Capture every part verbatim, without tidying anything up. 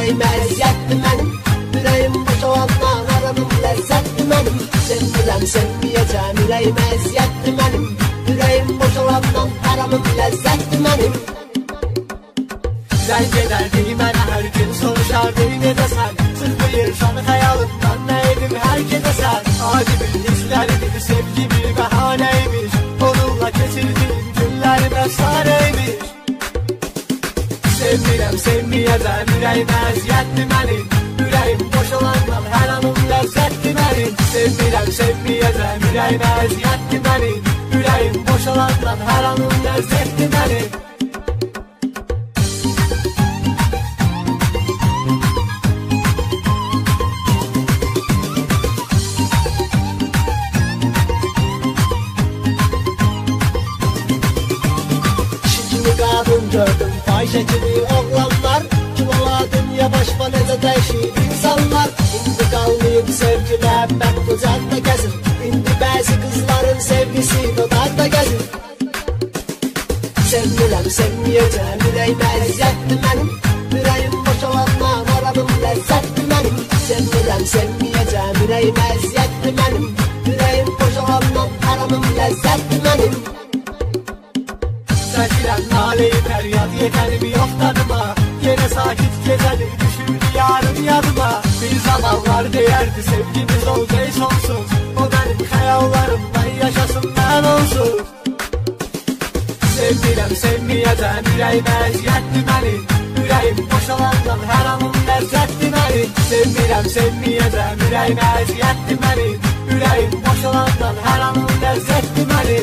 ürəyimə əziyyətdir mənim. Ürəyim boş olandan aranım ləzzətdir mənim. Sevmirəm, sevməyəcəm, ürəyimə əziyyətdir mənim. Ürəyim boş olandan aranım ləzzətdir mənim. Zəng edərdi mənə hər gün, soruşardı necəsən. Sıxmayır şanı xəyalımdan, nə edim hər gedəsən. Adi bir hissləridir, sevgi bir bəhanəymiş. Onunla keçirdiyim günlərim əfsanəymiş. Sevmirəm, sevməyəcəm, ürəyimə əziyyətdir mənim. Ürəyim boş olandan hər anım ləzzətdir mənim. Sevmirəm, sevməyəcəm, ürəyimə əziyyətdir mənim. Ürəyim boş olandan hər anım ləzzətdir mənim. Gördüm fahişə kimi oğlanlar. Kim ola dünya başma necə dəyişir insanlar. İndi qalmayıb sevgi, məhəbbət qucaqda gəzir. İndi bəzi qızların sevgisi dodaqda gəzir. Sevmirəm, sevməyəcəm, ürəyimə əziyyətdir mənim. Ürəyim boş olandan aranım ləzzətdir mənim. Sevmirəm, sevməyəcəm, ürəyimə əziyyətdir mənim. Ürəyim boş olandan aranım ləzzətdir mənim. Çəkirəm naleyi fəryad, yetərim yox tadıma. Yenə sakit gecədir, düşürdü yarım yadıma. Bir zamanlar deyərdi sevgimiz olcay sonsuz. O mənim xəyallarımdan yaşasın mən onsuz. Sevmirəm, sevməyəcəm, ürəyimə əziyyətdir mənim. Ürəyim boş olandan hər anım ləzzətdir mənim. Sevmirəm, sevməyəcəm, ürəyimə əziyyətdir mənim. Ürəyim boş olandan hər anım ləzzətdir mənim.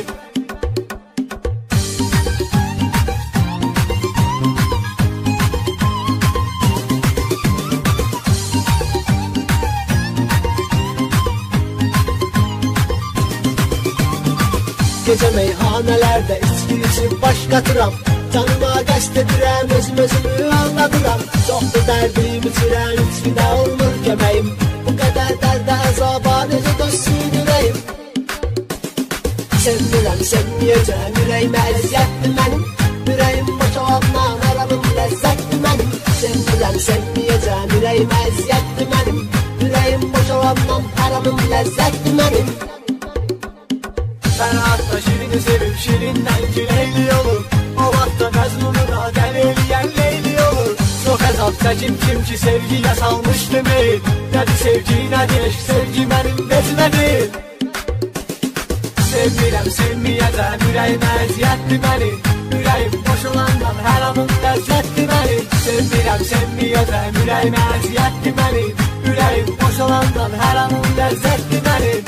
Gecə meyhanələrdə içki içib baş qatıram. Canıma qəst edirəm, özüm özümü anladıram. Çoxdur dərdim içirəm, içkidə olmur köməyim. Bu qədər dərdə əzaba necə dözsün ürəyim. Sevmirəm, sevməyəcəm, ürəyimə əziyyətdir mənim. Ürəyim boş olandan aranım ləzzətdir mənim. Sevmirəm, sevməyəcəm, ürəyimə əziyyətdir mənim. Ürəyim boş olandan aranım ləzzətdir mənim. Sən hatta şirini sevib şirindən güleyli olur. O vaxtda məzmunu da dəli eləyən leyli olur. Çox əzab çəkim kim ki sevgiyə salmışdı meyil. Nədir sevgi, nədir eşq, sevgi mənim bezmədir. Sevmirəm, sevməyəcəm, ürəyimə əziyyətdir mənim. Ürəyim boş olandan hər anım ləzzətdir mənim. Sevmirəm, sevməyəcəm, ürəyimə əziyyətdir mənim. Ürəyim boş olandan hər anım ləzzətdir mənim.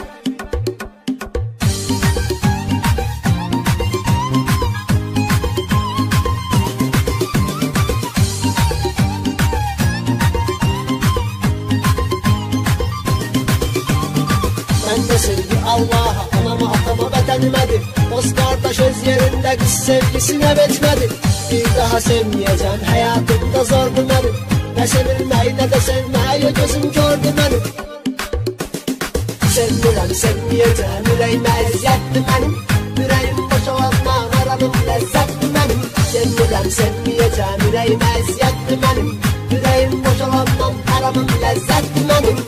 Sevgi Allah'a, anama, atama, vətənimədir. Dost qardaş öz yerində qız sevgisinə veçmədir. Bir daha sevməyəcəm, həyatımda zordur mənim. Nə sevilmək, nə də sevmək, gözüm gördü mənim. Sevmirəm, sevməyəcəm, ürəyimə əziyyətdir mənim. Ürəyim boş olandan aranım ləzzətdir mənim. Sevmirəm, sevməyəcəm, ürəyimə əziyyətdir mənim. Ürəyim boş olandan aranım ləzzətdir mənim.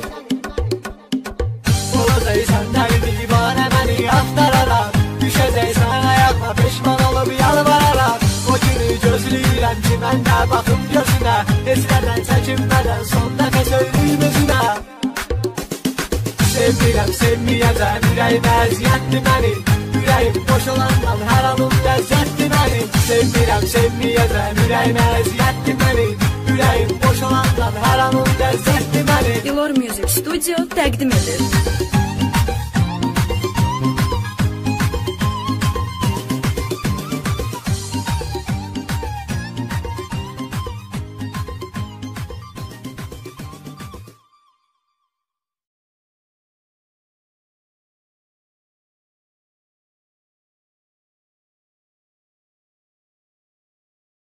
Olacaqsan dəli divanə məni axtararaq. Düşəcəksən ayaqma peşman olub yalvararaq. O günü gözləyirəm ki mən də baxım gözünə. Heç nədən çəkinmədən son dəfə söyləyim özünə. Sevmirəm, sevməyəcəm, ürəyimə əziyyətdir mənim. Ürəyim boş olandan hər anım ləzzətdir mənim. Sevmirəm, sevməyəcəm, ürəyimə əziyyətdir mənim. Ürəyim boş olandan hər anım ləzzətdir mənim. İlor Music Studio təqdim edir.